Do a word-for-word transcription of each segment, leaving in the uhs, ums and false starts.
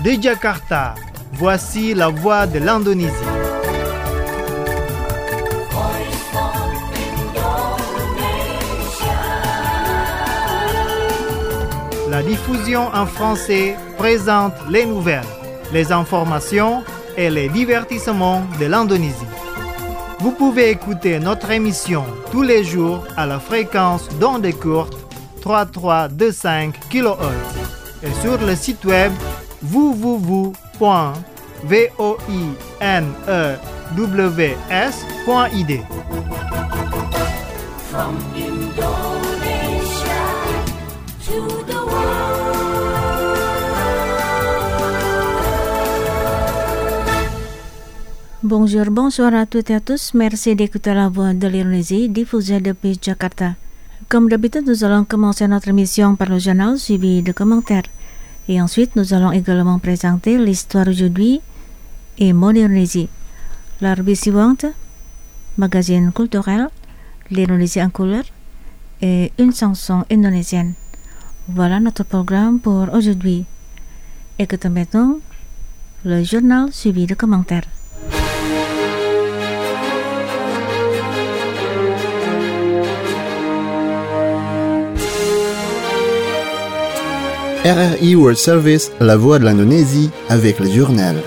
De Jakarta, voici la voix de l'Indonésie. La diffusion en français présente les nouvelles, les informations et les divertissements de l'Indonésie. Vous pouvez écouter notre émission tous les jours à la fréquence d'onde courte trente-trois vingt-cinq kilohertz et sur le site web w w w point voinews point i d. From Indonesia to the Bonjour, bonsoir à toutes et à tous. Merci d'écouter la voix de l'Indonésie diffusée depuis Jakarta. Comme d'habitude, nous allons commencer notre émission par le journal suivi de commentaires. Et ensuite, nous allons également présenter l'histoire aujourd'hui et l'Indonésie. La rubrique suivante, magazine culturel, l'Indonésie en couleur et une chanson indonésienne. Voilà notre programme pour aujourd'hui. Écoutons maintenant le journal suivi de commentaires. R R I World Service, la voix de l'Indonésie, avec le journal.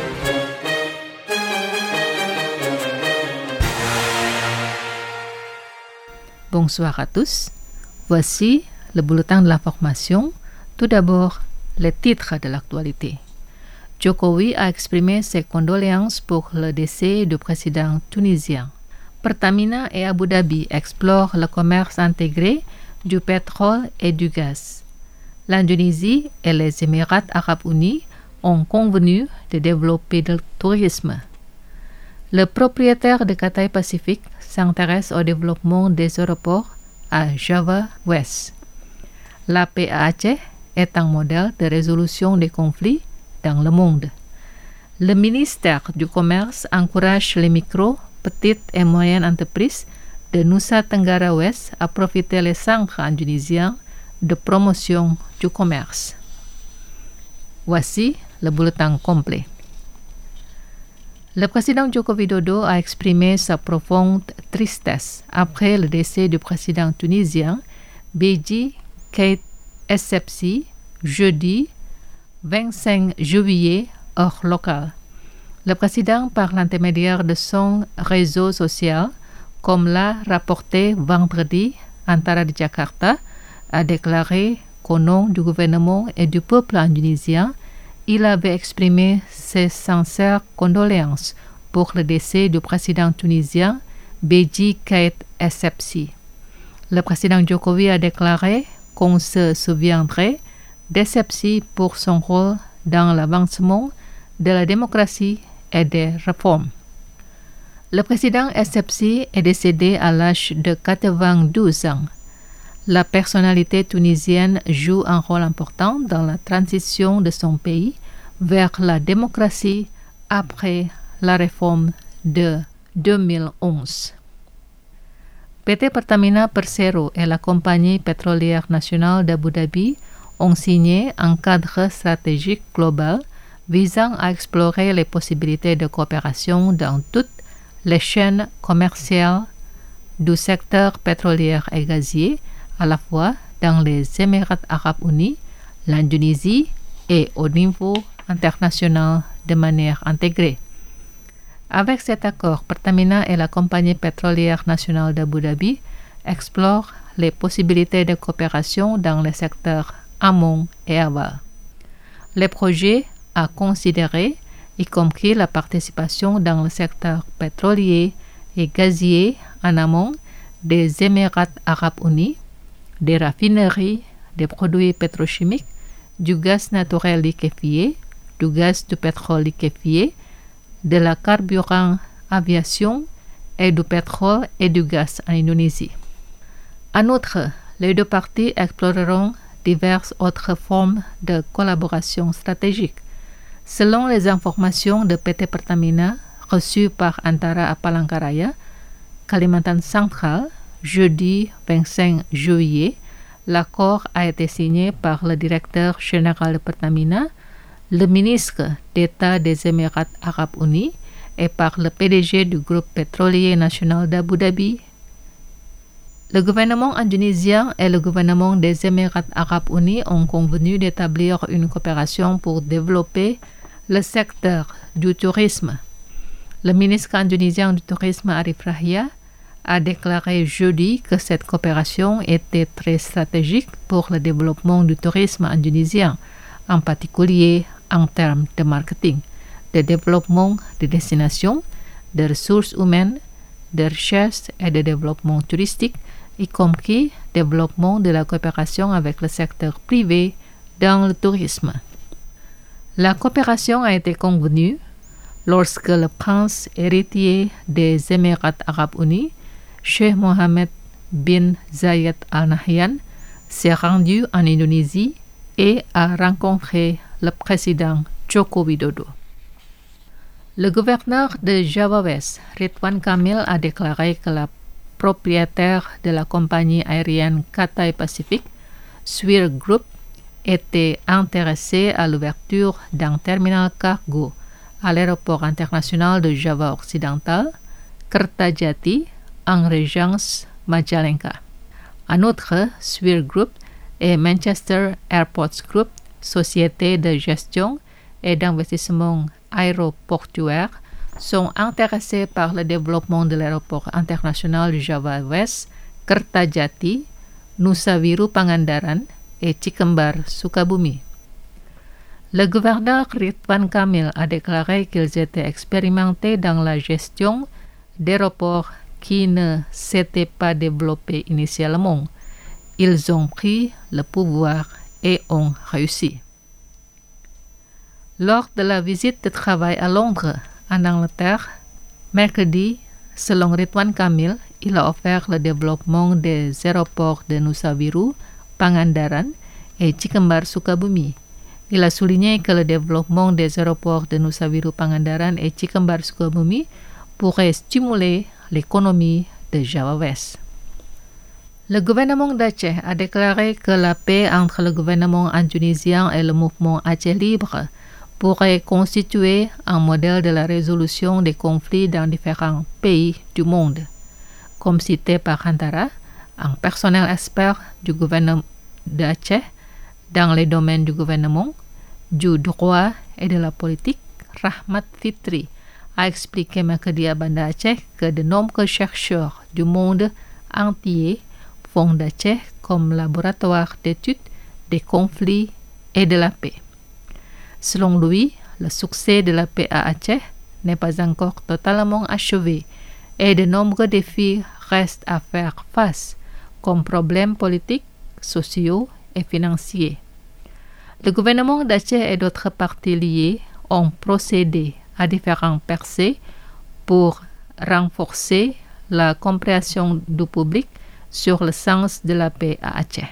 Bonsoir à tous. Voici le bulletin de l'information. Tout d'abord, les titres de l'actualité. Jokowi a exprimé ses condoléances pour le décès du président tunisien. Pertamina et Abu Dhabi explorent le commerce intégré du pétrole et du gaz. L'Indonésie et les Émirats arabes unis ont convenu de développer le tourisme. Le propriétaire de Cathay Pacific s'intéresse au développement des aéroports à Java West. La paix à Aceh est un modèle de résolution des conflits dans le monde. Le ministère du Commerce encourage les micro, petites et moyennes entreprises de Nusa Tenggara West à profiter des centres indonésiens de promotion du commerce. Voici le bulletin complet. Le président Joko Widodo a exprimé sa profonde tristesse après le décès du président tunisien Beji Caid Essebsi jeudi vingt-cinq juillet heure locale. Le président, par l'intermédiaire de son réseau social, comme l'a rapporté vendredi Antara de Jakarta, a déclaré qu'au nom du gouvernement et du peuple indonésien, il avait exprimé ses sincères condoléances pour le décès du président tunisien Beji Caid Essebsi. Le président Jokowi a déclaré qu'on se souviendrait d'Essebsi pour son rôle dans l'avancement de la démocratie et des réformes. Le président Essebsi est décédé à l'âge de quatre-vingt-douze ans. La personnalité tunisienne joue un rôle important dans la transition de son pays vers la démocratie après la réforme de deux mille onze. P T Pertamina Persero et la compagnie pétrolière nationale d'Abu Dhabi ont signé un cadre stratégique global visant à explorer les possibilités de coopération dans toutes les chaînes commerciales du secteur pétrolier et gazier, à la fois dans les Émirats arabes unis, l'Indonésie et au niveau international de manière intégrée. Avec cet accord, Pertamina et la compagnie pétrolière nationale d'Abu Dhabi explorent les possibilités de coopération dans les secteurs amont et aval. Les projets à considérer, y compris la participation dans le secteur pétrolier et gazier en amont des Émirats arabes unis, des raffineries, des produits pétrochimiques, du gaz naturel liquéfié, du gaz du pétrole liquéfié, de la carburant aviation et du pétrole et du gaz en Indonésie. En outre, les deux parties exploreront diverses autres formes de collaboration stratégique. Selon les informations de P T Pertamina reçues par Antara Palangkaraya, Kalimantan Central, jeudi vingt-cinq juillet, l'accord a été signé par le directeur général de Pertamina, le ministre d'État des Émirats arabes unis et par le P D G du groupe pétrolier national d'Abu Dhabi. Le gouvernement indonésien et le gouvernement des Émirats arabes unis ont convenu d'établir une coopération pour développer le secteur du tourisme. Le ministre indonésien du tourisme Arif Rahia a déclaré jeudi que cette coopération était très stratégique pour le développement du tourisme indonésien, en particulier en termes de marketing, de développement de destinations, de ressources humaines, de recherche et de développement touristique, y compris développement de la coopération avec le secteur privé dans le tourisme. La coopération a été convenue lorsque le prince héritier des Émirats arabes unis, Sheikh Mohammed bin Zayed Al Nahyan, s'est rendu en Indonésie et a rencontré le président Joko Widodo. Le gouverneur de Java West, Ridwan Kamil, a déclaré que la propriétaire de la compagnie aérienne Cathay Pacific, Swire Group, était intéressée à l'ouverture d'un terminal cargo à l'aéroport international de Java occidental, Kertajati, en Régence Majalengka. En outre, Swire Group et Manchester Airports Group, société de gestion et d'investissement aéroportuaire, sont intéressés par le développement de l'aéroport international de Java West, Kertajati, Nusa Wiru Pangandaran et Cikembar Sukabumi. Le gouverneur Ridwan Kamil a déclaré qu'ils étaient expérimentés dans la gestion d'aéroports qui ne s'étaient pas développés initialement. Ils ont pris le pouvoir et ont réussi. Lors de la visite de travail à Londres, en Angleterre, mercredi, selon Ridwan Kamil, il a offert le développement des aéroports de Nusa Wiru, Pangandaran et Cikembar Sukabumi. Il a souligné que le développement des aéroports de Nusa Wiru, Pangandaran et Cikembar Sukabumi pourrait stimuler l'économie de Java West. Le gouvernement d'Aceh a déclaré que la paix entre le gouvernement indonésien et le mouvement Aceh Libre pourrait constituer un modèle de la résolution des conflits dans différents pays du monde. Comme cité par Hantara, un personnel expert du gouvernement d'Aceh dans les domaines du gouvernement, du droit et de la politique, Rahmat Fitri, a expliqué mercredi à Banda Aceh que de nombreux chercheurs du monde entier font d'Aceh comme laboratoire d'études des conflits et de la paix. Selon lui, le succès de la paix à Aceh n'est pas encore totalement achevé et de nombreux défis restent à faire face, comme problèmes politiques, sociaux et financiers. Le gouvernement d'Aceh et d'autres partis liés ont procédé à différents percées pour renforcer la compréhension du public sur le sens de la paix à Aceh.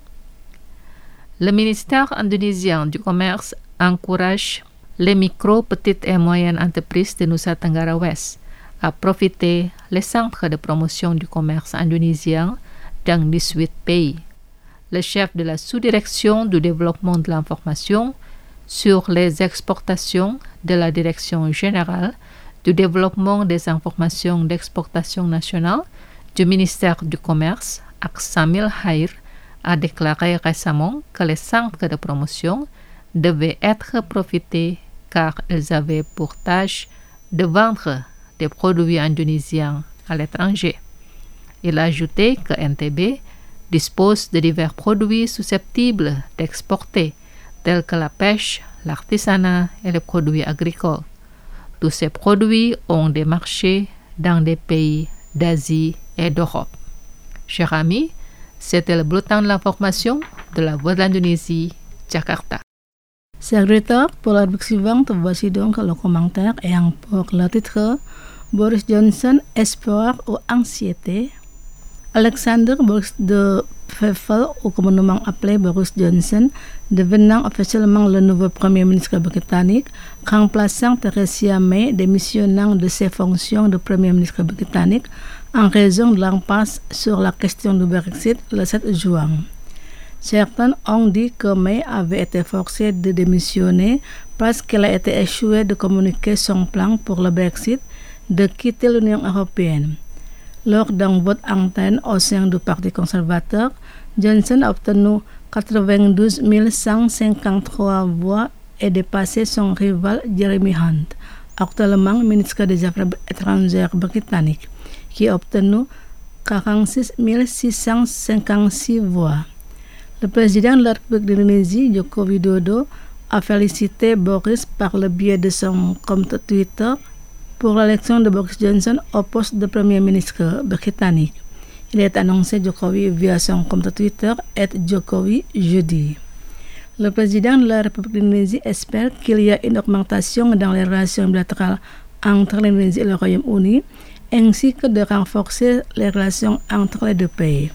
Le ministère indonésien du Commerce encourage les micro, petites et moyennes entreprises de Nusa Tenggara West à profiter des centres de promotion du commerce indonésien dans dix-huit pays. Le chef de la sous-direction du développement de l'information sur les exportations de la Direction générale du développement des informations d'exportation nationale du ministère du Commerce, Aksamil Hair, a déclaré récemment que les centres de promotion devaient être profités car ils avaient pour tâche de vendre des produits indonésiens à l'étranger. Il a ajouté que N T B dispose de divers produits susceptibles d'exporter, tels que la pêche, l'artisanat et les produits agricoles. Tous ces produits ont des marchés dans des pays d'Asie et d'Europe. Chers amis, c'était le bulletin de l'information de la Voix de l'Indonésie, Jakarta. Secrétaire, pour la rubrique suivante, voici donc le commentaire ayant pour le titre Boris Johnson, espoir ou anxiété. Alexander Boris de Pfeffel, ou communément appelé Boris Johnson, devenant officiellement le nouveau Premier ministre britannique, remplaçant Theresa May, démissionnant de ses fonctions de Premier ministre britannique en raison de l'impasse sur la question du Brexit le sept juin. Certains ont dit que May avait été forcé de démissionner parce qu'elle a été échouée de communiquer son plan pour le Brexit de quitter l'Union européenne. Lors d'un vote interne au sein du Parti conservateur, Johnson a obtenu quatre-vingt-douze mille cent cinquante-trois voix et dépassé son rival Jeremy Hunt, actuellement ministre des Affaires étrangères britannique, qui a obtenu quarante-six mille six cent cinquante-six voix. Le président de la République d'Indonésie, Joko Widodo, a félicité Boris par le biais de son compte Twitter pour l'élection de Boris Johnson au poste de Premier ministre britannique. Il est annoncé Jokowi via son compte Twitter et Jokowi jeudi. Le président de la République d'Indonésie espère qu'il y a une augmentation dans les relations bilatérales entre l'Indonésie et le Royaume-Uni, ainsi que de renforcer les relations entre les deux pays.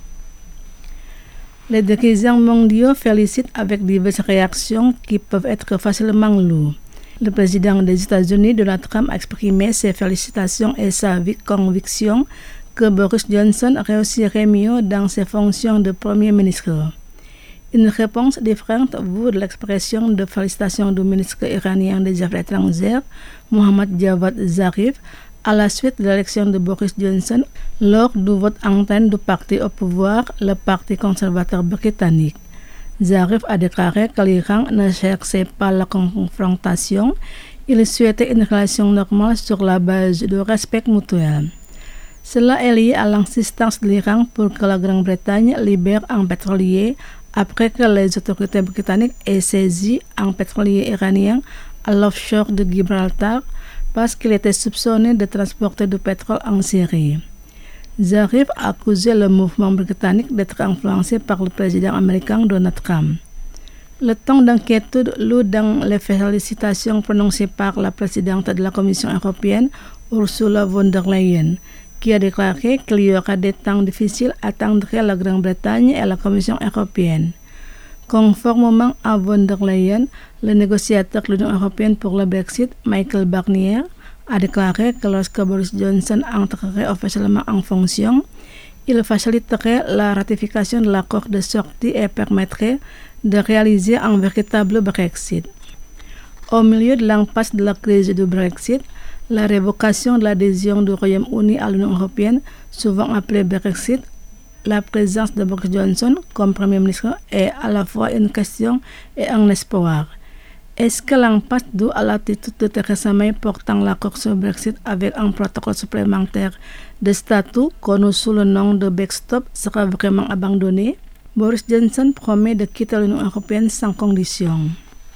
Les dirigeants mondiaux félicitent avec diverses réactions qui peuvent être facilement lues. Le président des États-Unis, Donald Trump, a exprimé ses félicitations et sa conviction que Boris Johnson réussirait mieux dans ses fonctions de Premier ministre. Une réponse différente vaut de l'expression de félicitations du ministre iranien des Affaires étrangères, Mohammad Javad Zarif, à la suite de l'élection de Boris Johnson lors du vote interne du parti au pouvoir, le Parti conservateur britannique. Zarif a déclaré que l'Iran ne cherchait pas la confrontation, il souhaitait une relation normale sur la base du respect mutuel. Cela est lié à l'insistance de l'Iran pour que la Grande-Bretagne libère un pétrolier après que les autorités britanniques aient saisi un pétrolier iranien à l'offshore de Gibraltar parce qu'il était soupçonné de transporter du pétrole en Syrie. Zarif a accusé le mouvement britannique d'être influencé par le président américain Donald Trump. Le ton d'inquiétude lourd dans les félicitations prononcées par la présidente de la Commission européenne, Ursula von der Leyen, qui a déclaré qu'il y aura des temps difficiles à attendre la Grande-Bretagne et la Commission européenne. Conformément à von der Leyen, le négociateur de l'Union européenne pour le Brexit, Michael Barnier, a déclaré que lorsque Boris Johnson entrerait officiellement en fonction, il faciliterait la ratification de l'accord de sortie et permettrait de réaliser un véritable Brexit. Au milieu de l'impasse de la crise du Brexit, la révocation de l'adhésion du Royaume-Uni à l'Union européenne, souvent appelée Brexit, la présence de Boris Johnson comme Premier ministre est à la fois une question et un espoir. Est-ce que l'impasse due à l'attitude de Theresa May portant l'accord sur Brexit avec un protocole supplémentaire de statut connu sous le nom de backstop sera vraiment abandonnée? Boris Johnson promet de quitter l'Union européenne sans condition.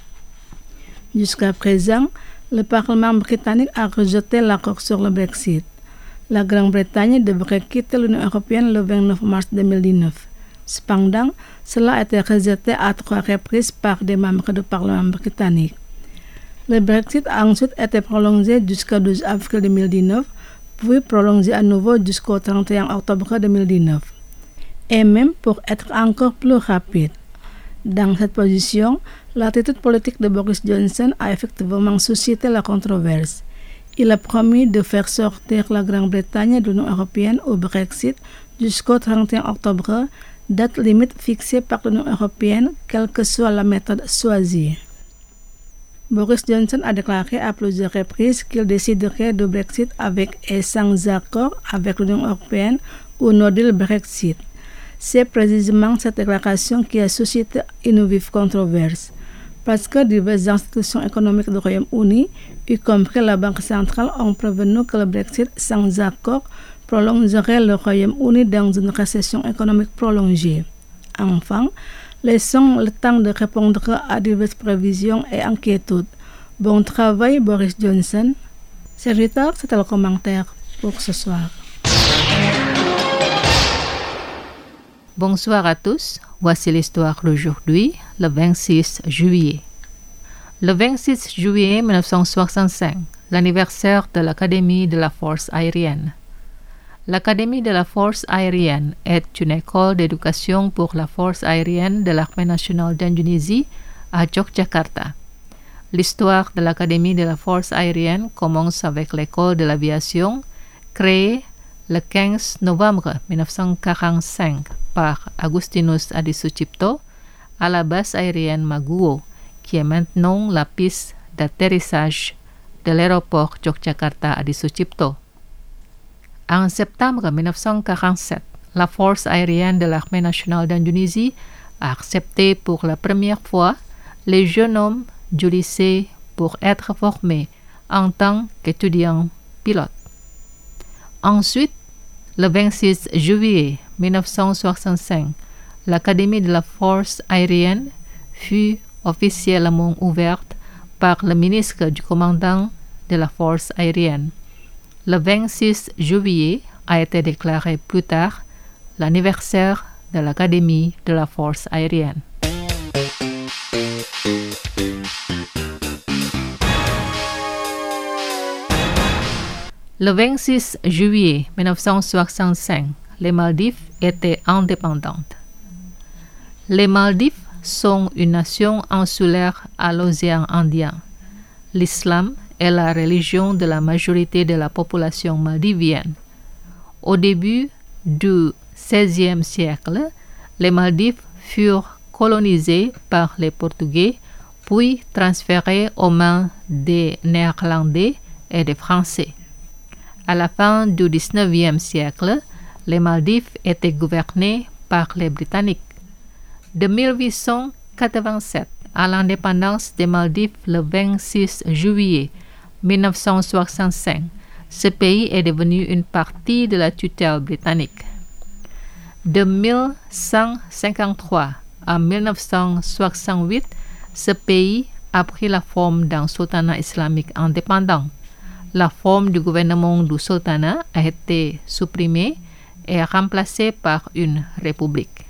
Jusqu'à présent, le Parlement britannique a rejeté l'accord sur le Brexit. La Grande-Bretagne devrait quitter l'Union européenne le vingt-neuf mars deux mille dix-neuf. Cependant, cela a été rejeté à trois reprises par des membres du Parlement britannique. Le Brexit a ensuite été prolongé jusqu'au douze avril deux mille dix-neuf, puis prolongé à nouveau jusqu'au trente et un octobre deux mille dix-neuf. Et même pour être encore plus rapide. Dans cette position, l'attitude politique de Boris Johnson a effectivement suscité la controverse. Il a promis de faire sortir la Grande-Bretagne de l'Union européenne au Brexit jusqu'au trente et un octobre, date limite fixée par l'Union européenne, quelle que soit la méthode choisie. Boris Johnson a déclaré à plusieurs reprises qu'il déciderait du Brexit avec et sans accord avec l'Union européenne ou no deal Brexit. C'est précisément cette déclaration qui a suscité une vive controverse, parce que diverses institutions économiques du Royaume-Uni, y compris la Banque centrale, ont prévenu que le Brexit sans accord prolongerait le Royaume-Uni dans une récession économique prolongée. Enfin, laissons le temps de répondre à diverses prévisions et inquiétudes. Bon travail, Boris Johnson. Serviteur, c'était le commentaire pour ce soir. Bonsoir à tous, voici l'histoire d'aujourd'hui, le vingt-six juillet. Le vingt-six juillet mille neuf cent soixante-cinq, l'anniversaire de l'Académie de la Force aérienne. L'Académie de la Force aérienne est une école d'éducation pour la force aérienne de l'Armée nationale d'Indonésie à Yogyakarta. L'histoire de l'Académie de la Force aérienne commence avec l'école de l'aviation, créée le quinze novembre mille neuf cent quarante-cinq par Agustinus Adi Sucipto à la base aérienne Maguwo, qui est maintenant la piste d'atterrissage de l'aéroport Yogyakarta Adi Sucipto. En septembre mille neuf cent quarante-sept, la force aérienne de l'armée nationale d'Indonésie a accepté pour la première fois les jeunes hommes du lycée pour être formés en tant qu'étudiants pilotes. Ensuite, le vingt-six juillet mille neuf cent soixante-cinq, l'Académie de la force aérienne fut officiellement ouverte par le ministre du commandant de la force aérienne. Le vingt-six juillet a été déclaré plus tard l'anniversaire de l'Académie de la force aérienne. Le vingt-six juillet mille neuf cent soixante-cinq, les Maldives étaient indépendantes. Les Maldives sont une nation insulaire à l'océan Indien. L'islam est la religion de la majorité de la population maldivienne. Au début du seizième siècle, les Maldives furent colonisées par les Portugais, puis transférées aux mains des Néerlandais et des Français. À la fin du dix-neuvième siècle, les Maldives étaient gouvernées par les Britanniques. De mille huit cent quatre-vingt-sept à l'indépendance des Maldives le vingt-six juillet mille neuf cent soixante-cinq, ce pays est devenu une partie de la tutelle britannique. De mille cent cinquante-trois à mille neuf cent soixante-huit, ce pays a pris la forme d'un sultanat islamique indépendant. La forme du gouvernement du sultanat a été supprimée et remplacée par une république.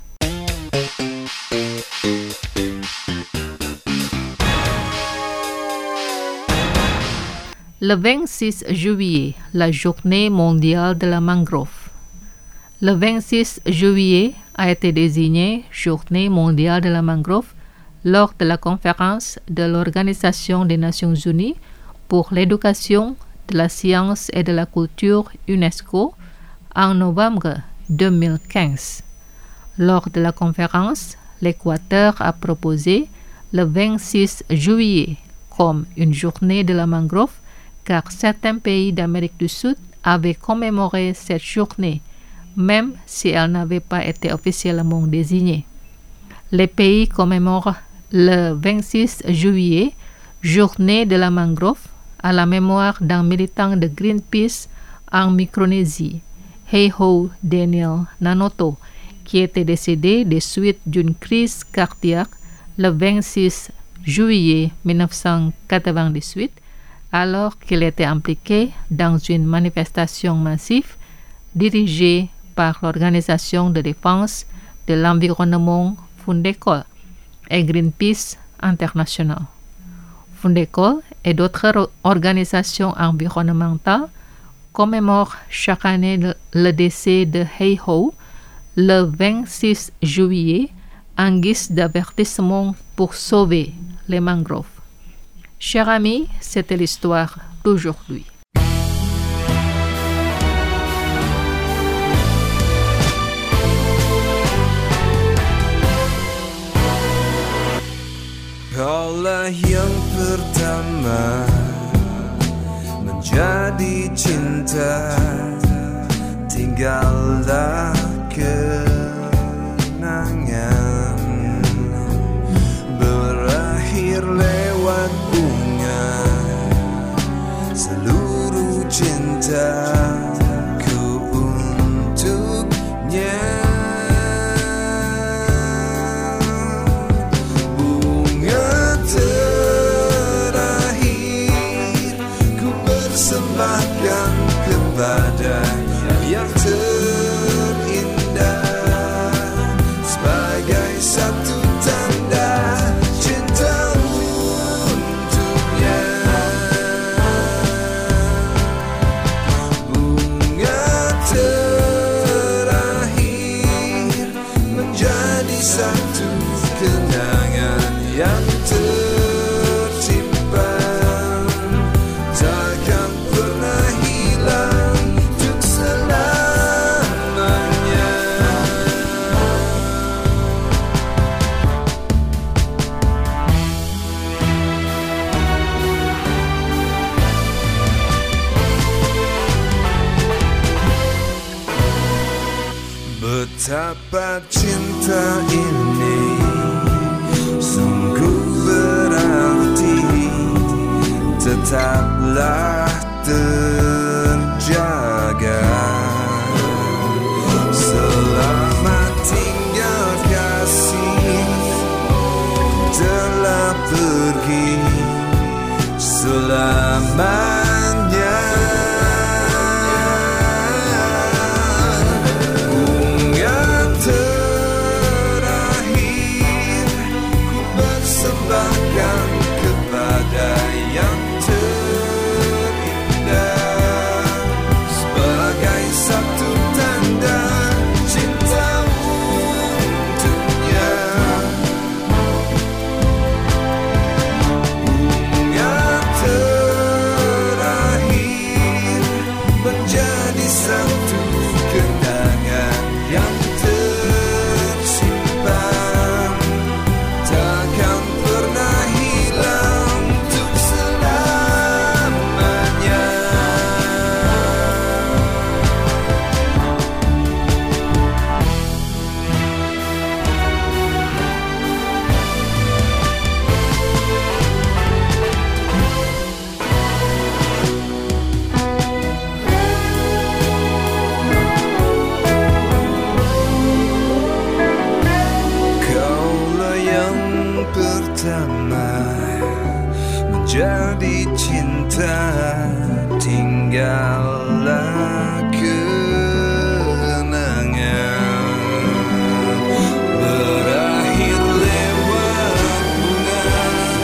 Le vingt-six juillet, la journée mondiale de la mangrove. Le vingt-six juillet a été désignée Journée mondiale de la mangrove lors de la conférence de l'Organisation des Nations Unies pour l'éducation, de la science et de la culture UNESCO en novembre deux mille quinze. Lors de la conférence, l'Équateur a proposé le vingt-six juillet comme une journée de la mangrove car certains pays d'Amérique du Sud avaient commémoré cette journée, même si elle n'avait pas été officiellement désignée. Les pays commémorent le vingt-six juillet, journée de la mangrove, à la mémoire d'un militant de Greenpeace en Micronésie, Heiho Daniel Nanoto, qui était décédé des suites d'une crise cardiaque le vingt-six juillet mille neuf cent quatre-vingt-dix-huit, alors qu'il était impliqué dans une manifestation massive dirigée par l'Organisation de défense de l'environnement Fundecol et Greenpeace International. Fundecol et d'autres organisations environnementales commémorent chaque année le, le décès de Heiho le vingt-six juillet en guise d'avertissement pour sauver les mangroves. Chers amis, c'était l'histoire d'aujourd'hui. Kaulah yang pertama menjadi cinta, tinggallah kenangan berakhir lewat bunga seluruh cintaku untuknya. Persembahkan kepada yang terindah sebagai satu tanda cinta untuknya. Bunga terakhir menjadi satu kenangan yang tersimpan takkan pernah hilang. Betapa cinta ini sungguh berarti, tetaplah terjaga. Selamat tinggal kasih, telah pergi selamanya. Bunga terakhir ku persembahkan kepada yang terindah, sebagai satu tanda cinta untuknya. Bunga terakhir menjadi satu kenangan yang tersimpan, takkan pernah hilang untuk selamanya. Kaulah yang pertama menjadi cinta, tinggallah kenangan. Berakhir lewat bunga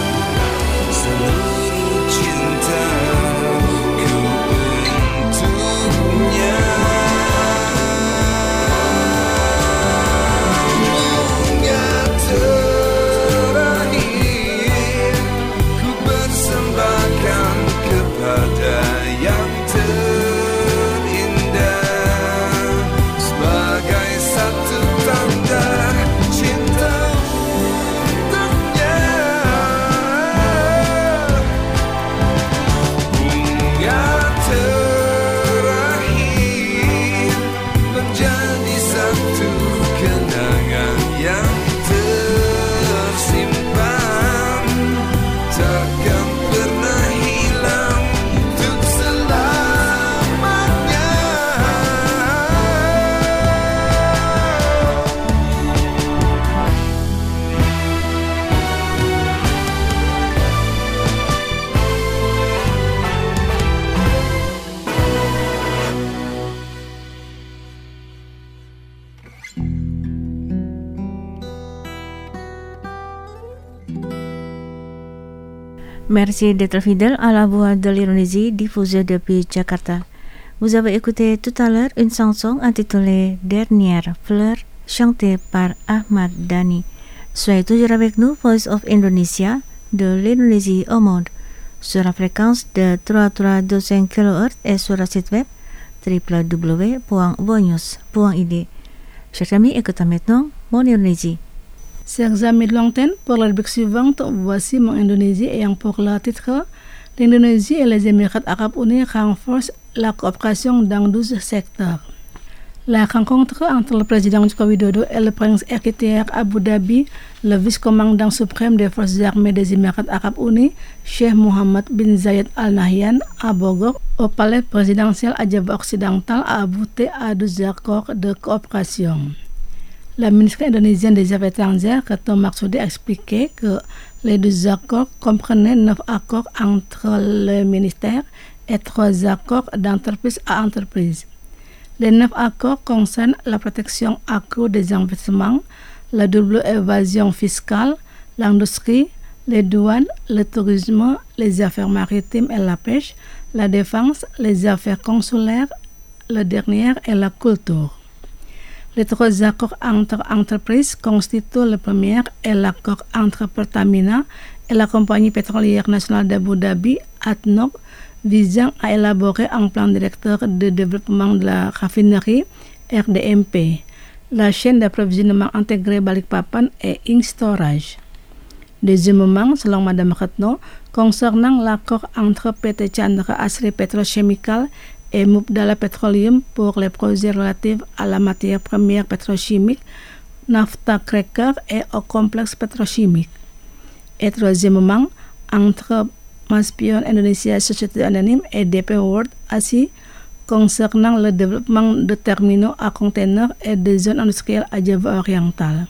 seluruh cintaku untuknya. Bunga terakhir ku persembahkan kepada yang terindah, sebagai satu tanda cinta untuknya. Bunga terakhir menjadi satu kenangan yang tersimpan, takkan pernah hilang untuk selamanya. Merci d'être fidèle à la voix de l'Indonésie diffusée depuis Jakarta. Vous avez écouté tout à l'heure une chanson intitulée Dernière fleur, chantée par Ahmad Dhani. Soyez toujours avec nous, Voice of Indonesia, de l'Indonésie au monde, sur la fréquence de trois mille trois cent vingt-cinq kilohertz et sur le site web w w w point vonews point i d. Chers amis, écoutez maintenant mon Indonésie. Chers amis de l'antenne, pour la rubrique suivante, voici mon Indonésie ayant pour le titre l'Indonésie et les Émirats arabes unis renforcent la coopération dans douze secteurs. La rencontre entre le président Joko Widodo et le prince héritier Abu Dhabi, le vice-commandant suprême des forces armées des Émirats arabes unis, Cheikh Mohammed bin Zayed Al Nahyan, à Bogor, au palais présidentiel à Java occidental, a abouti à douze accords de coopération. La ministre indonésienne des Affaires étrangères, Retno Marsudi, a expliqué que les deux accords comprenaient neuf accords entre les ministères et trois accords d'entreprise à entreprise. Les neuf accords concernent la protection accrue des investissements, la double évasion fiscale, l'industrie, les douanes, le tourisme, les affaires maritimes et la pêche, la défense, les affaires consulaires, la dernière est la culture. Les trois accords entre entreprises constituent le premier et l'accord entre Pertamina et la compagnie pétrolière nationale d'Abu Dhabi, A D N O C, visant à élaborer un plan directeur de développement de la raffinerie R D M P, la chaîne d'approvisionnement intégrée Balikpapan et Instorage. Deuxièmement, selon Madame Retno, concernant l'accord entre P T Chandra Asri Petrochemical et Mubdala Petroleum pour les projets relatifs à la matière première pétrochimique, Nafta Cracker et au complexe pétrochimique. Et troisièmement, entre Maspion Indonesia Société Anonyme et D P World Asie concernant le développement de terminaux à containers et des zones industrielles à Java oriental.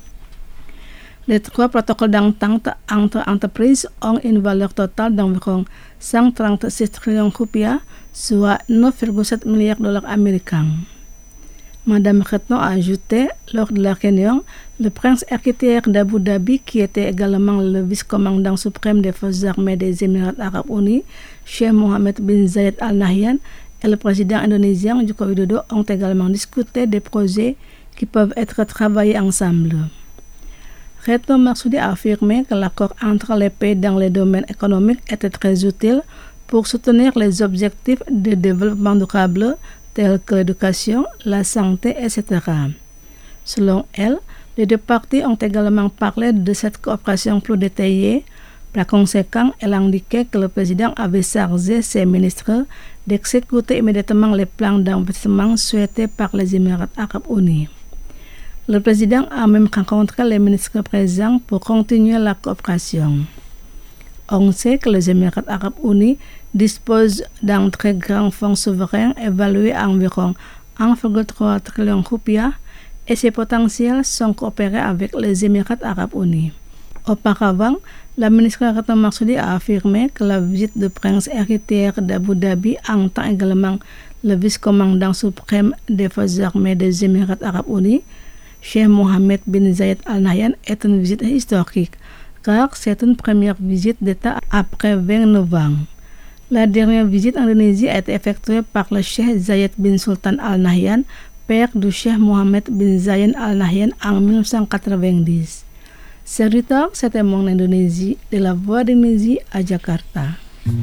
Les trois protocoles d'entente entre entreprises ont une valeur totale d'environ cent trente-six trillions rupiah, soit neuf virgule sept milliards de dollars américains. Madame Retno a ajouté, lors de la réunion, le prince héritier d'Abu Dhabi, qui était également le vice-commandant suprême des forces armées des Émirats arabes unis, Sheikh Mohammed bin Zayed Al Nahyan, et le président indonésien Joko Widodo ont également discuté des projets qui peuvent être travaillés ensemble. Retno Marsudi a affirmé que l'accord entre les pays dans les domaines économiques était très utile pour soutenir les objectifs de développement durable tels que l'éducation, la santé, et cetera. Selon elle, les deux parties ont également parlé de cette coopération plus détaillée. Par conséquent, elle a indiqué que le président avait chargé ses ministres d'exécuter immédiatement les plans d'investissement souhaités par les Émirats arabes unis. Le président a même rencontré les ministres présents pour continuer la coopération. On sait que les Émirats arabes unis disposent d'un très grand fonds souverain évalué à environ un virgule trois trillion rupiah et ses potentiels sont coopérés avec les Émirats arabes unis. Auparavant, la ministre Retno Marsudi a affirmé que la visite du prince héritier d'Abu Dhabi en tant également le vice-commandant suprême des forces armées des Émirats arabes unis, Sheikh Mohammed bin Zayed Al Nahyan, est une visite historique, car c'est une première visite d'État après vingt-neuf ans. La dernière visite en Indonésie a été effectuée par le Sheikh Zayed bin Sultan Al Nahyan, père du Sheikh Mohammed bin Zayed Al Nahyan en mille neuf cent quatre-vingt-dix. Serviteur, c'était mon Indonésie de la Voix d'Indonésie à Jakarta.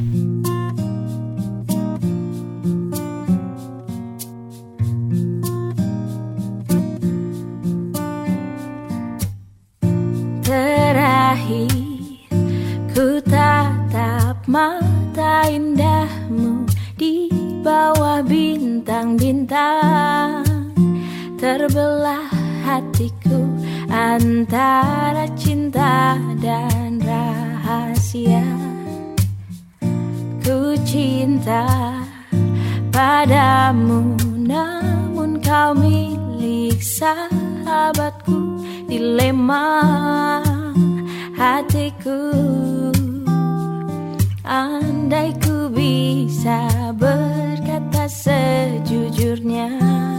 Terakhir ku tatap mata indahmu di bawah bintang-bintang, terbelah hatiku antara cinta dan rahasia. Ku cinta padamu, namun kau milik sahabatku. Dilema hatiku, andai ku bisa berkata sejujurnya.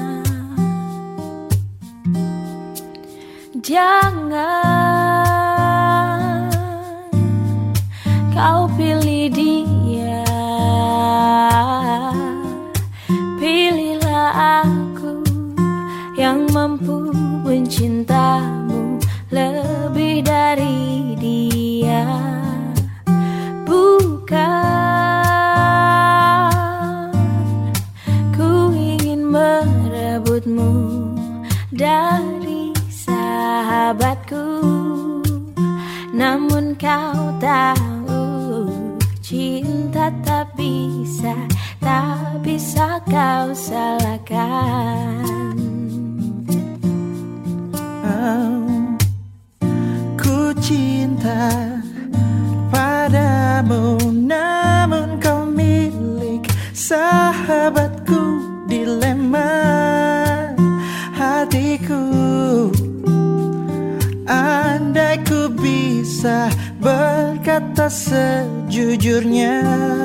Jangan kau pilih dia, pilihlah aku yang mampu mencintamu lebih dari dia. Bukan ku ingin merebutmu dari sahabatku, namun kau tahu cinta tak bisa, tak bisa kau salahkan. Ku cinta padamu, namun kau milik sahabatku. Dilema hatiku, andai ku bisa berkata sejujurnya.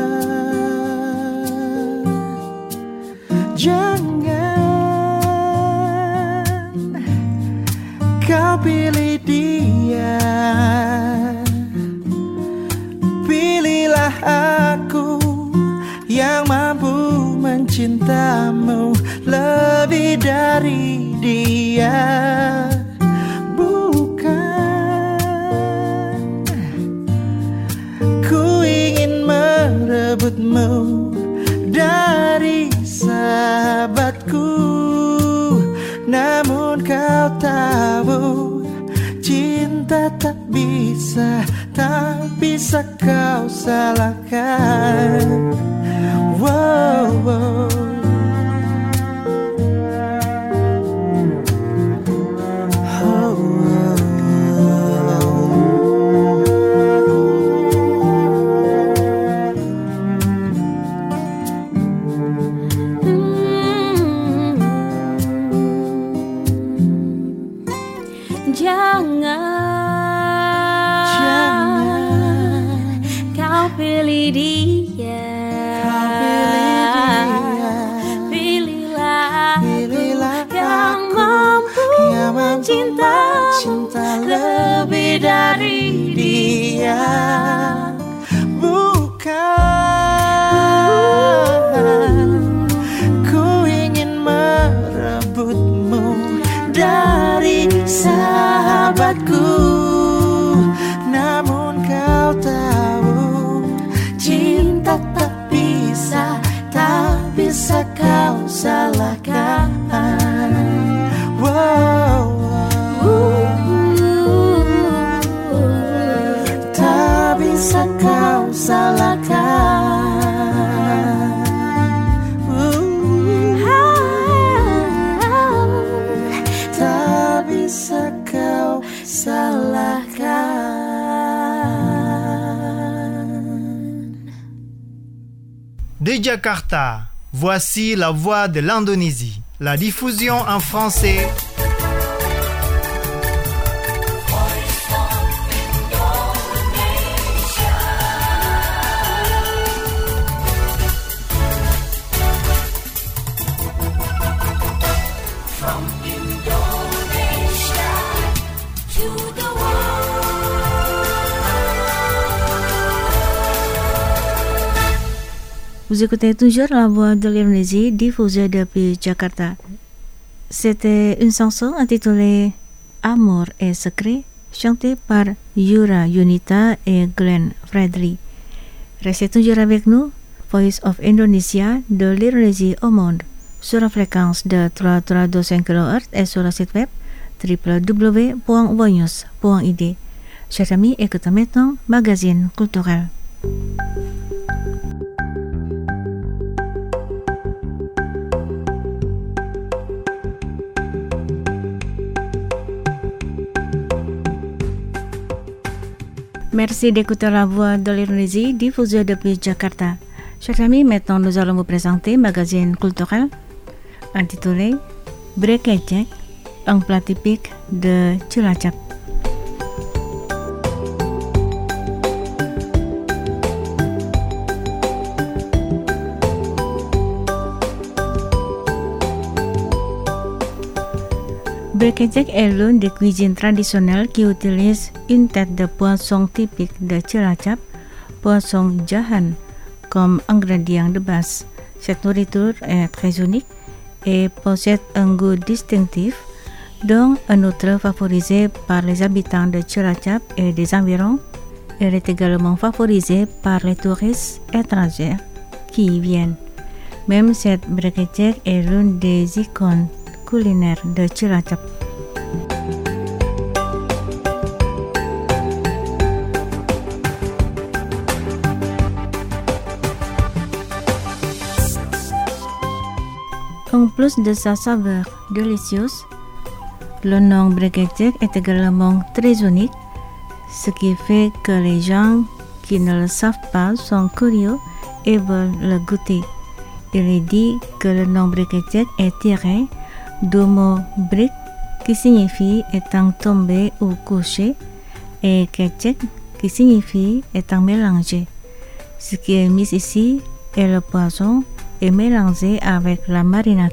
Jangan kau pilih dia, pilihlah aku yang mampu mencintamu lebih dari dia. Bukan ku ingin merebutmu dari sahabatku, namun kau tahu cinta tak bisa, tak bisa kau salahkan. Whoa, whoa. Cinta lebih dari dia. Bukan ku ingin merebutmu dari sahabatku, namun kau tahu cinta tak bisa, tak bisa kau salahkan. Wow. Tak bisa kau salahkan. Tak bisa kau salahkan. De Jakarta, voici la voix de l'Indonésie. La diffusion en français. Vous écoutez toujours la voix de l'Indonésie diffusée depuis Jakarta. C'était une chanson intitulée Amour et secret, chantée par Yura Yunita et Glenn Fredly. Restez toujours avec nous, Voice of Indonesia de l'Indonésie au monde, sur la fréquence de trois cent trente-cinq kilohertz et sur le site web w w w point voinews point i d. Chers amis, écoutez maintenant Magazine culturel. Merci d'écouter la voix de l'Indonésie diffusée depuis Jakarta. Chers amis, maintenant nous allons vous présenter Magazine culturel intitulé Brekecek, un plat typique de Cilacap. Brekecek est l'une des cuisines traditionnelles qui utilise une tête de poisson typique de Cilacap, poisson jahan, comme ingrédient de base. Cette nourriture est très unique et possède un goût distinctif, dont un autre favorisé par les habitants de Cilacap et des environs. Elle est également favorisée par les touristes étrangers qui y viennent. Même cette brekecek est l'une des icônes culinaire de Cilacap. En plus de sa saveur délicieuse, le nom brekecek est également très unique, ce qui fait que les gens qui ne le savent pas sont curieux et veulent le goûter. Il est dit que le nom brekecek est tiré du mot brek qui signifie étant tombé ou couché et kecek qui signifie étant mélangé. Ce qui est mis ici est le poisson et mélangé avec la marinade.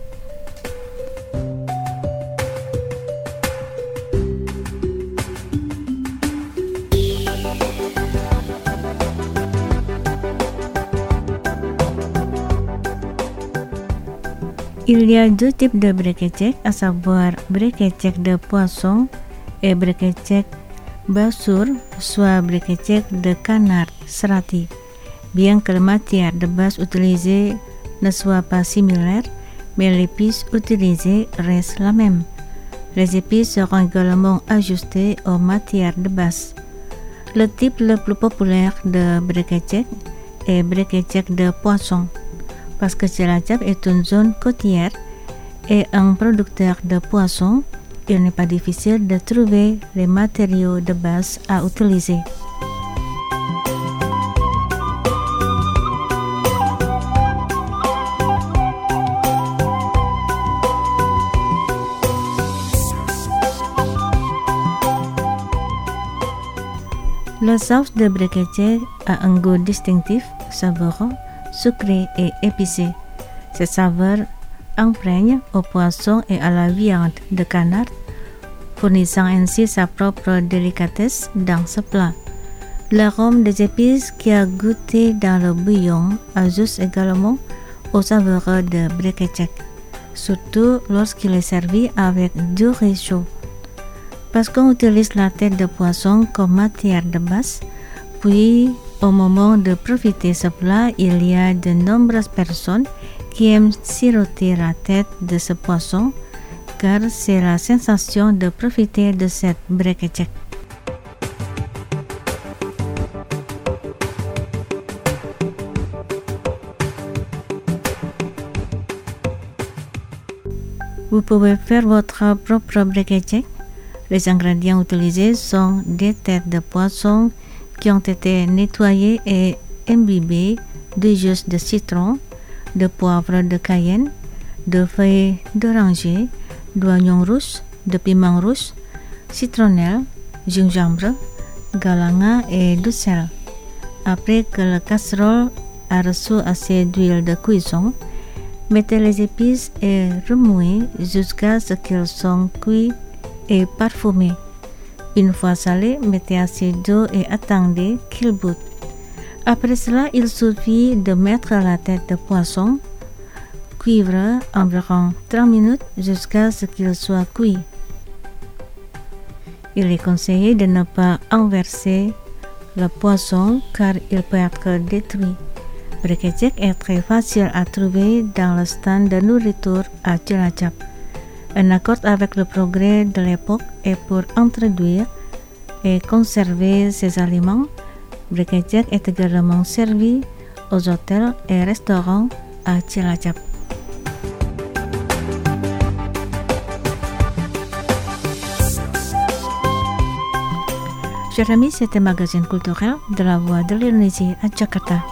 Il y a deux types de brekecek, à savoir brekecek de poisson et brekecek basur, soit brekecek de canard serati. Bien que la matière de base utilisée ne soit pas similaire, mais l'épice utilisée reste la même. Les épices seront également ajustées aux matières de base. Le type le plus populaire de brekecek est brekecek de poisson. parce que Cilacap est une zone côtière et un producteur de poissons, il n'est pas difficile de trouver les matériaux de base à utiliser. La sauce de brequeche a un goût distinctif, savoureux, sucré et épicé. Cette saveur imprègne au poisson et à la viande de canard, fournissant ainsi sa propre délicatesse dans ce plat. L'arôme des épices qui a goûté dans le bouillon ajoute également au savoureux de brequeche, surtout lorsqu'il est servi avec du riz chaud. Parce qu'on utilise la tête de poisson comme matière de base, puis au moment de profiter ce plat, il y a de nombreuses personnes qui aiment siroter la tête de ce poisson, car c'est la sensation de profiter de cette brequeche. Vous pouvez faire votre propre brequeche. Les ingrédients utilisés sont des têtes de poisson qui ont été nettoyées et imbibées de jus de citron, de poivre de Cayenne, de feuilles d'oranger, d'oignon rouge, de piment rouge, citronnelle, gingembre, galanga et du sel. Après que la casserole a reçu assez d'huile de cuisson, mettez les épices et remuez jusqu'à ce qu'ils soient cuits et parfumé. Une fois salé, mettez assez d'eau et attendez qu'il boute. Après cela, il suffit de mettre la tête de poisson, cuire environ trente minutes jusqu'à ce qu'il soit cuit. Il est conseillé de ne pas renverser le poisson car il peut être détruit. Brequeche est très facile à trouver dans le stand de nourriture à Cilacap. En accord avec le progrès de l'époque et pour introduire et conserver ces aliments, brequeche est également servi aux hôtels et restaurants à Cilacap. Chers amis, c'était le magazine culturel de la Voix de l'Indonésie à Jakarta.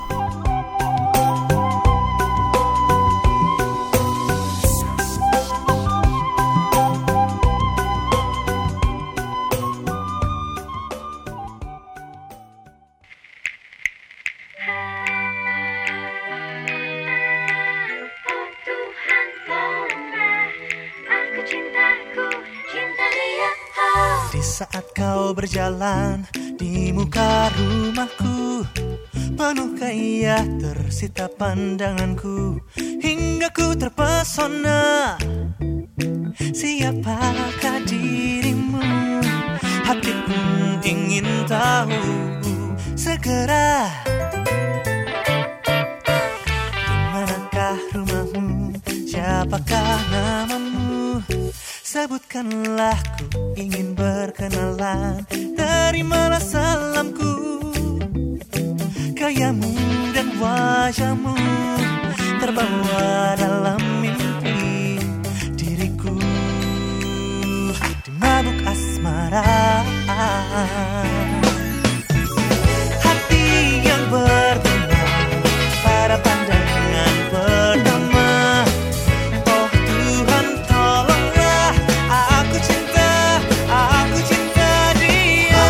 Saat kau berjalan di muka rumahku, penuh gairah tersita pandanganku, hingga ku terpesona. Siapakah dirimu? Hati pun ingin tahu segera. Dimanakah rumahmu? Siapakah namamu? Sebutkanlah, ku ingin berkenalan. Terimalah salamku. Gayamu dan wajahmu terbawa dalam mimpi diriku, di mabuk asmara. Hati yang bertenang pada pandangan pertama. Oh Tuhan, tolonglah, aku cinta, aku cinta dia.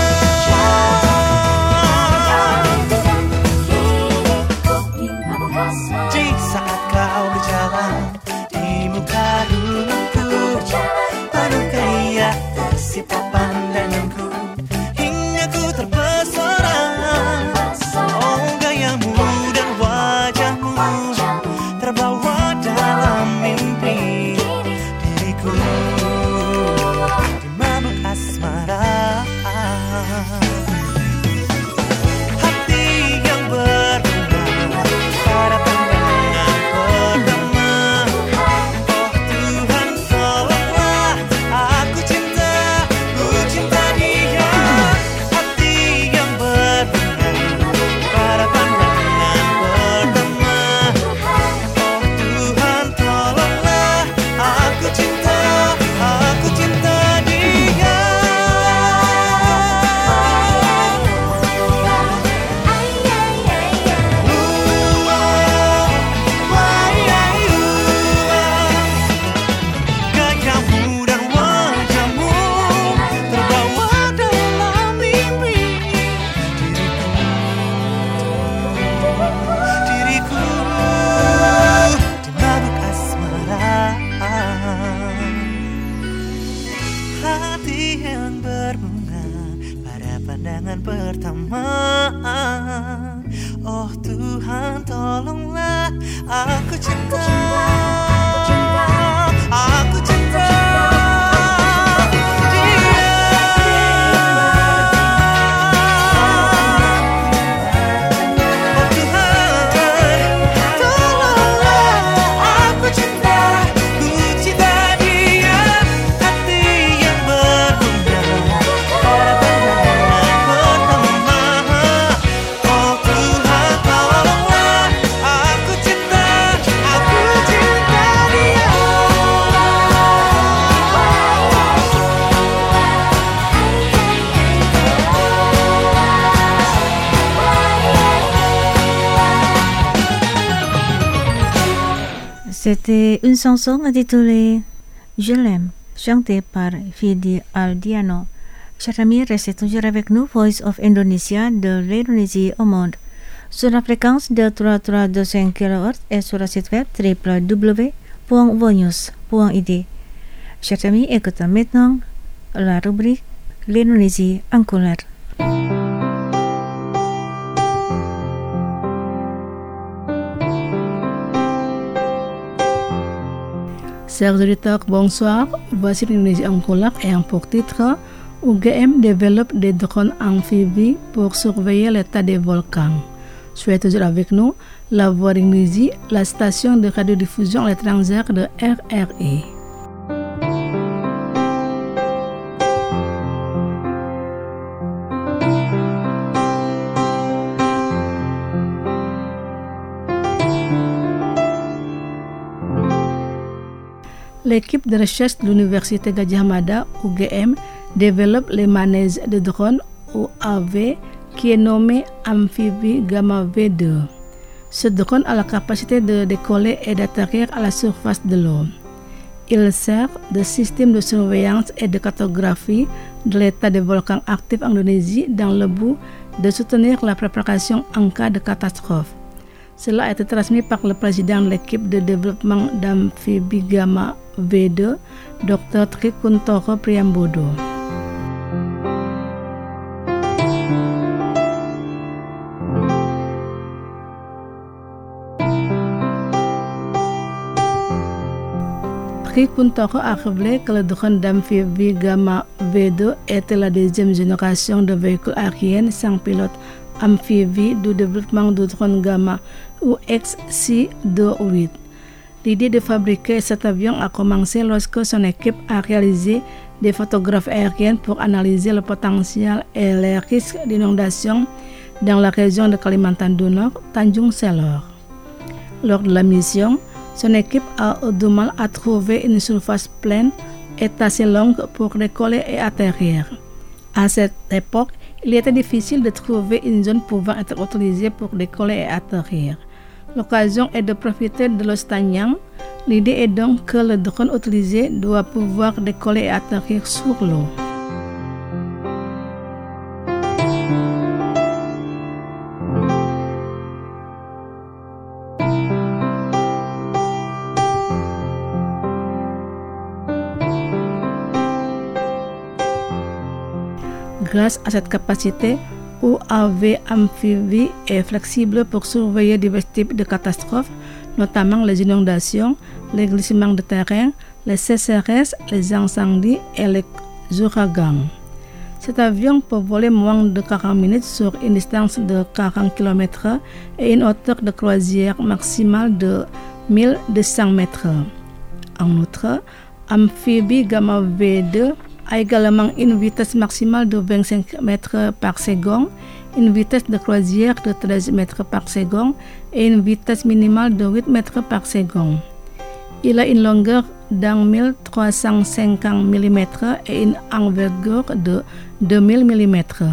Di saat kau berjalan di muka rumahku, penuh gairah tersita pandanganku, hingga ku terpesona. Oh gayamu dan wajahmu terbawa dalam mimpi diriku, di mabuk asmara. Hati yang bernama pada pandangan pertama. Oh Tuhan, tolonglah, aku cinta, ku pandangan pertama. Oh Tuhan tolonglah aku cinta, aku cinta dia. Oh Tuhan tolonglah aku cinta, ku cinta dia. Hati yang berbunda pada pandangan pertama. Oh Tuhan tolonglah aku cinta, aku cinta dia. C'était une chanson intitulée Je l'aime, chantée par Fidi Aldiano. Chers amis, restez toujours avec nous, Voice of Indonesia de l'Indonésie au monde, sur la fréquence de trois mille trois cent vingt-cinq kilohertz et sur le site web w w w point vonews point i d. Chers amis, écoutons maintenant la rubrique L'Indonésie en couleur. Chers auditeurs, bonsoir. Voici l'Indonésie en couleur et en pour titre U G M développe des drones amphibies pour surveiller l'état des volcans. Soyez toujours avec nous, la voix d'Indonésie, la station de radiodiffusion à l'étranger de R R I. L'équipe de recherche de l'Université Gadjah Mada, U G M, développe les manèges de drones U A V qui est nommé Amphibie Gamma V deux. Ce drone a la capacité de décoller et d'atterrir à la surface de l'eau. Il sert de système de surveillance et de cartographie de l'état des volcans actifs en Indonésie dans le but de soutenir la préparation en cas de catastrophe. Cela a été transmis par le président de l'équipe de développement d'Amphibie Gamma V deux, docteur Trikuntoro Priambodo. Trikuntoro a révélé que le drone d'Amphibie Gamma V deux était la deuxième génération de véhicules aériens sans pilote amphibie du développement du drone Gamma U X C vingt-huit. L'idée de fabriquer cet avion a commencé lorsque son équipe a réalisé des photographies aériennes pour analyser le potentiel et les risques d'inondation dans la région de Kalimantan du Nord, Tanjung Selor. Lors de la mission, son équipe a eu du mal à trouver une surface pleine et assez longue pour décoller et atterrir. À cette époque, il était difficile de trouver une zone pouvant être utilisée pour décoller et atterrir. L'occasion est de profiter de l'eau stagnante. L'idée est donc que le drone utilisé doit pouvoir décoller et atterrir sur l'eau. Grâce à cette capacité, U A V amphibie est flexible pour surveiller divers types de catastrophes, notamment les inondations, les glissements de terrain, les sécheresses, les incendies et les ouragans. Cet avion peut voler moins de quarante minutes sur une distance de quarante kilomètres et une hauteur de croisière maximale de mille deux cents mètres. En outre, Amphibie Gamma V deux a également une vitesse maximale de vingt-cinq mètres par seconde, une vitesse de croisière de treize mètres par seconde et une vitesse minimale de huit mètres par seconde. Il a une longueur d'un mille trois cent cinquante millimètres et une envergure de deux mille millimètres.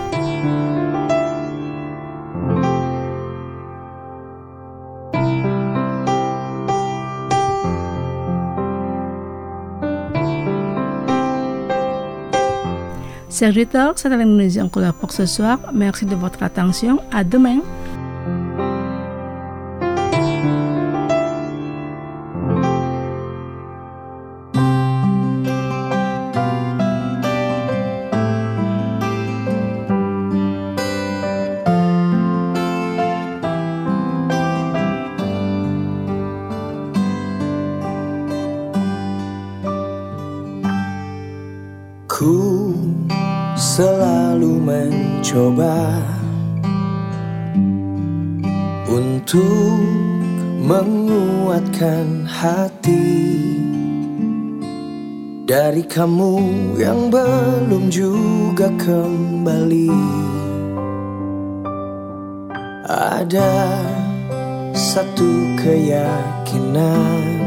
Chers auditeurs, c'est l'Indonésie en couleur pour ce soir. Merci de votre attention. À demain. Aku selalu mencoba untuk menguatkan hati dari kamu yang belum juga kembali. Ada satu keyakinan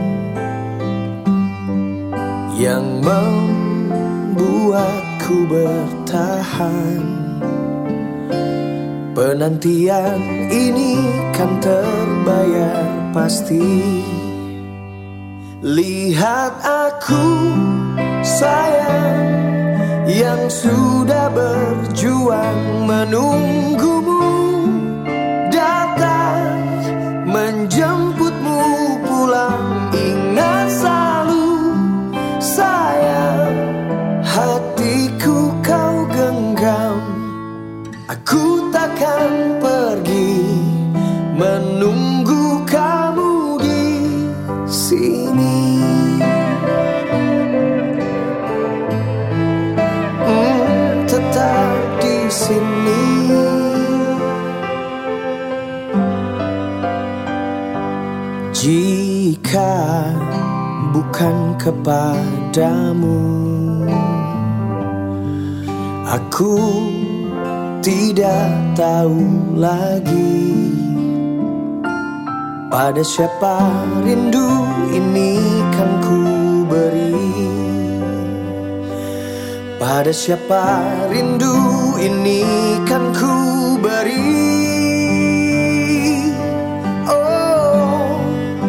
yang membuatku bertahan. Penantian ini kan terbayar pasti. Lihat aku sayang yang sudah berjuang menunggumu datang menjemputmu pulang. Ingat selalu sayang, hatiku kau genggam. Aku takkan pergi menunggu kamu di sini. Mm, tetap di sini. Jika bukan kepadamu, aku tidak tahu lagi pada siapa rindu ini kan ku beri. Pada siapa rindu ini kan ku beri. Oh,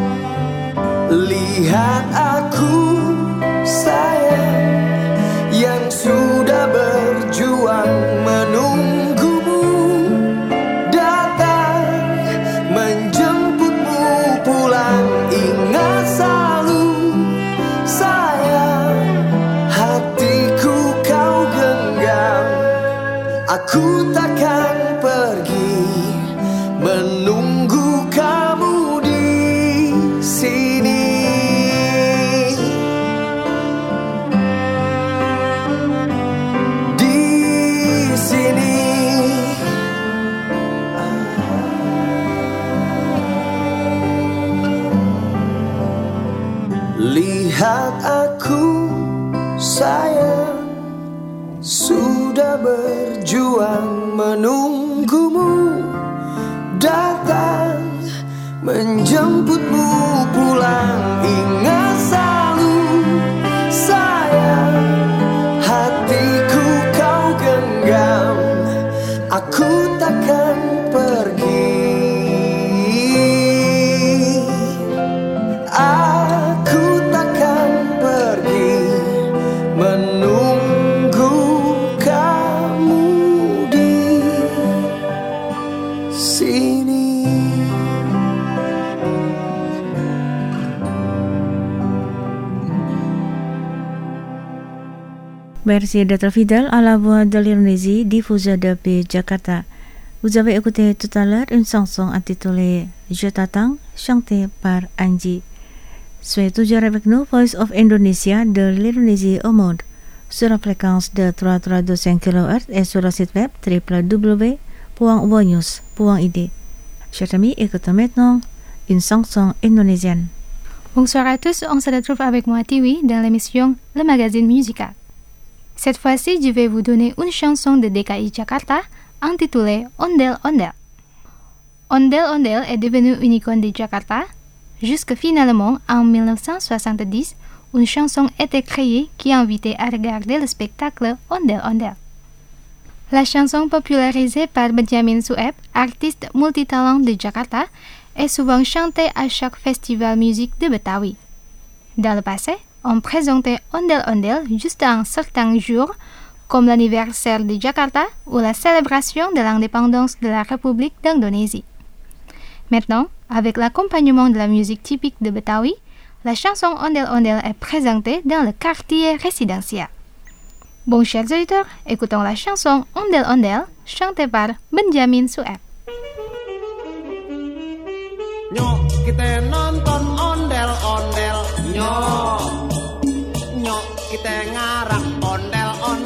lihat aku sayang yang sudah berjuang menunggumu datang menjemputmu pulang. Ingat selalu sayang, hatiku kau genggam. Aku takkan pergi menunggu kamu di sini. Lihat aku sayang sudah berjuang menunggumu datang menjemputmu pulang. Ingat selalu sayang, hatiku kau genggam. Aku takkan pergi. Merci d'être fidèle à la voix de l'Indonésie diffusée depuis Jakarta. Vous avez écouté tout à l'heure une chanson intitulée Je t'attends, chantée par Anji. Soyez toujours avec nous, Voice of Indonesia de l'Indonésie au monde, sur la fréquence de trois cent trente-cinq kilohertz et sur le site web w w w point ubonews point i d. Chers amis, écoutons maintenant une chanson indonésienne. Bonsoir à tous, on se retrouve avec moi Tiwi dans l'émission Le Magazine Musical. Cette fois-ci, je vais vous donner une chanson de D K I Jakarta intitulée Ondel Ondel. Ondel Ondel est devenu une icône de Jakarta, jusque finalement en mille neuf cent soixante-dix, une chanson était créée qui invitait à regarder le spectacle Ondel Ondel. La chanson popularisée par Benjamin Sueb, artiste multitalent de Jakarta, est souvent chantée à chaque festival musique de Betawi. Dans le passé, on présentait Ondel Ondel juste un certain jour, comme l'anniversaire de Jakarta ou la célébration de l'indépendance de la République d'Indonésie. Maintenant, avec l'accompagnement de la musique typique de Betawi, la chanson Ondel Ondel est présentée dans le quartier résidentiel. Bon, chers auditeurs, écoutons la chanson Ondel Ondel, chantée par Benjamin Sueb. Nyok kita nonton ondel-ondel, nyok nyok kita ngarang ondel-ondel.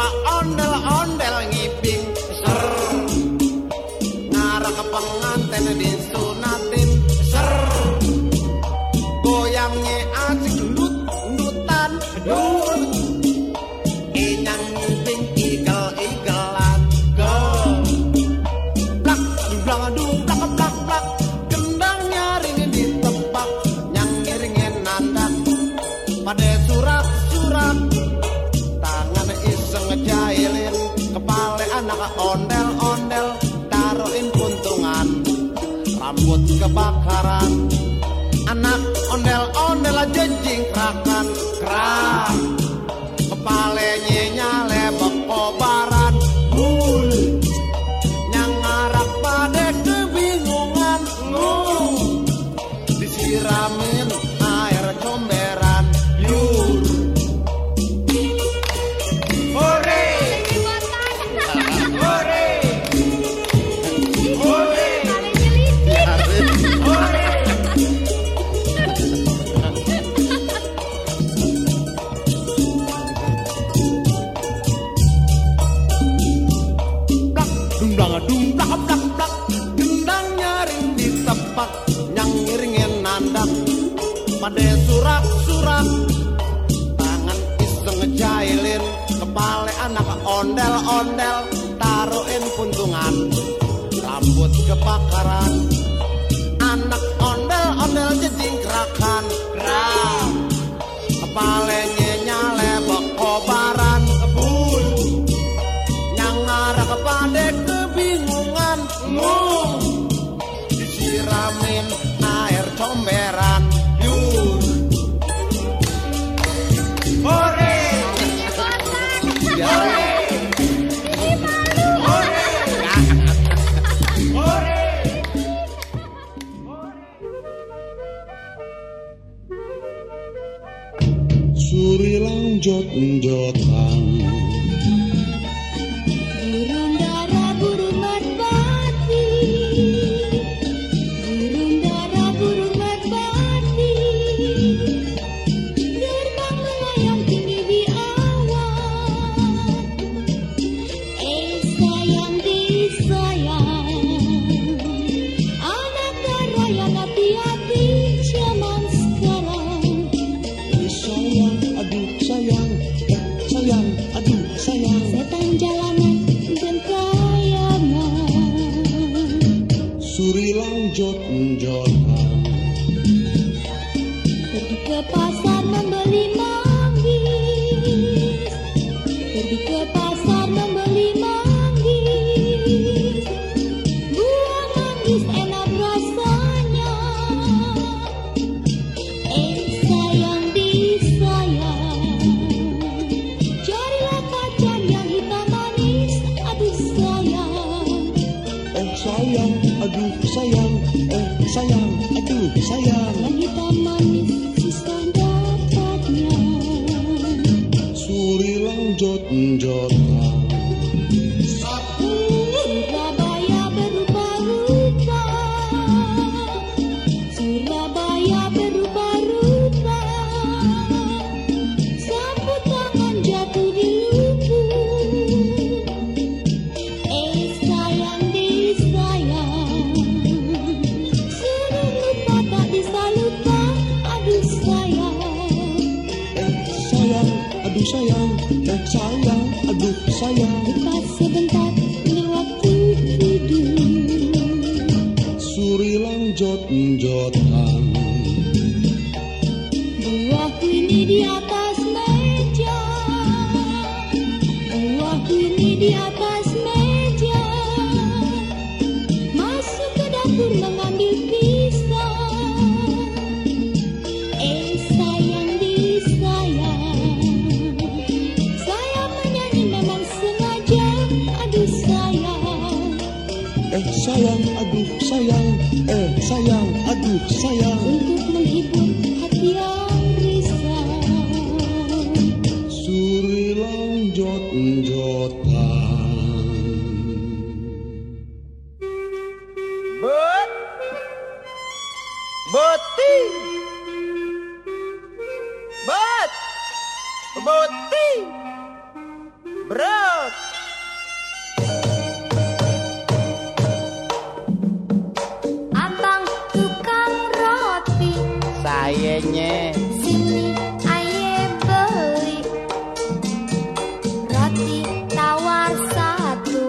Pak ondel-ondel ngiping ser ngarak penganten disunatin ser goyangnya asik lut-lutan dul inyang ngiping igel-igelan go blak dublang dublak blak blak gendang nyaringin ditebak nyang ngiringin nandak pada surak-surak tangan iseng ngejailin kepala anak ondel-ondel taruhin puntungan rambut kebakaran anak ondel-ondel jejing krakan krak kepalanya nyale bekobaran bul nyang ngarap pada kebingungan ngung disiramin air comberan liur hore hore hore hore Dumblak dumblak blak blak gendang nyaring ditepak nyang ngiringin nandak pada surak-surak tangan iseng ngejailin kepala anak ondel-ondel taruhin puntungan rambut kebakaran anak ondel-ondel jejing kerakan krak kepalanya nyale bekobaran kebul nyang ngarah kepada kebingungan ngung disiramin air comberan yur hore hore hore Surilang jot-jotan Burung dara burung merpati, burung dara burung merpati, terbang melayang tinggi di awan. Eh sayang disayang, anak dara yang hati-hati zaman sekarang. Eh sayang, aduh sayang, eh sayang, aduh sayang. Setan jalanan dan kayangan. Surilang jot-jotan Pergi ke pasar membeli manggis, pergi ke pasar membeli manggis. Buah manggis enak rasanya. Eh sayang disayang, carilah kacang yang hitam manis. Aduh sayang, Eh sayang, aduh sayang, eh sayang, aduh sayang. yang hitam manis susah dapatnya. Surilang jot-jotan Surabaya berubah-ubah, Surabaya berubah-ubah. Sapu tangan jatuh di lubuk. Eh sayang disayang, sudah lupa tak bisa lupa. Aduh sayang, Eh sayang, aduh sayang, eh sayang, aduh sayang. lupa sebentar lewati hidup. Surilang jot-jotan Buahku ini di atas meja, buahku ini di atas meja. Masuk ke dapur mengambil pisang. Eh sayang disayang, saya menyanyi memang sengaja. Aduh sayang, Eh sayang, aduh sayang, eh sayang, aduh sayang. untuk menghibur hati yang risau. Surilang jot-jotan bet beti bet beti Brot. Abang tukang roti, Sayanya sini aye beli. Roti tawar satu,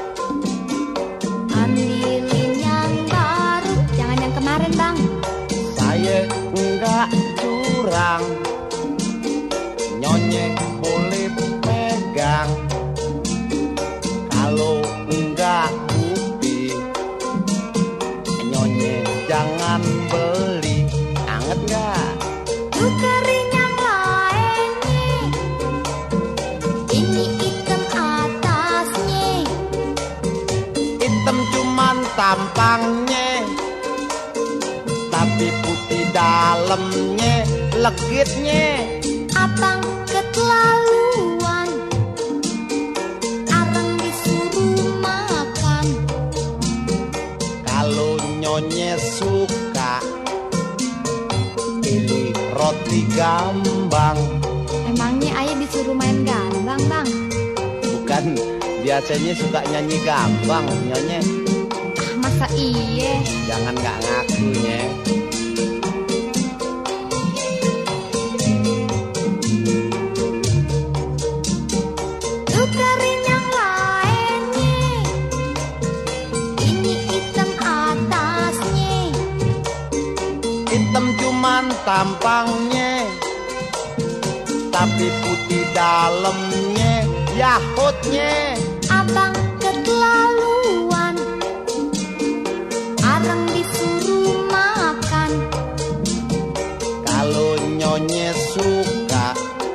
ambilin yang baru, jangan yang kemarin bang. saya enggak curang, Nyonya boleh pegang. Kalau enggak bukti, Nyonya jangan beli. Anget enggak? Tukerin yang lainnya, ini hitam atasnya. Hitam cuman tampangnya, tapi putih dalamnya, legitnya. Abang keterlaluan, arang disuruh makan. Kalau Nyonya suka, pilih roti gambang. Emangnya ayah disuruh main gambang bang? Bukan, biasanya suka nyanyi gambang Nyonya. Ah masa iye? Jangan gak ngakunya. Tukerin yang lainnya, ini hitam atasnya. Hitam cuman tampangnya, tapi putih dalamnya, yahutnya. Abang keterlaluan, arang disuruh makan. Kalau Nyonya suka,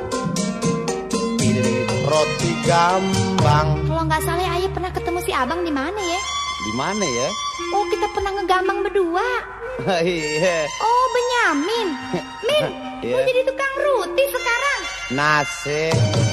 pilih roti gambang. Kalau nggak salah ayah pernah ketemu si abang di mana ya? Di mana ya? Oh kita pernah ngegambang berdua. Iya. Oh Benyamin, Min, Iya. mau jadi tukang roti sekarang. Nasi.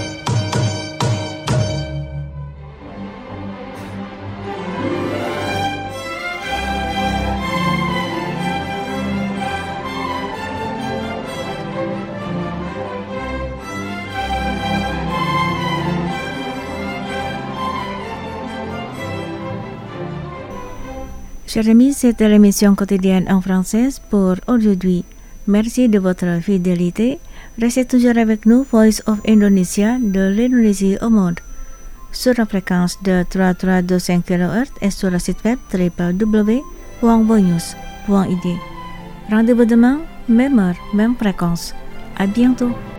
Chers amis, c'était l'émission quotidienne en français pour aujourd'hui. Merci de votre fidélité. Restez toujours avec nous, Voice of Indonesia, de l'Indonésie au monde, sur la fréquence de trois mille trois cent vingt-cinq kilohertz et sur le site web w w w point bonews point i d. Rendez-vous demain, même heure, même fréquence. À bientôt.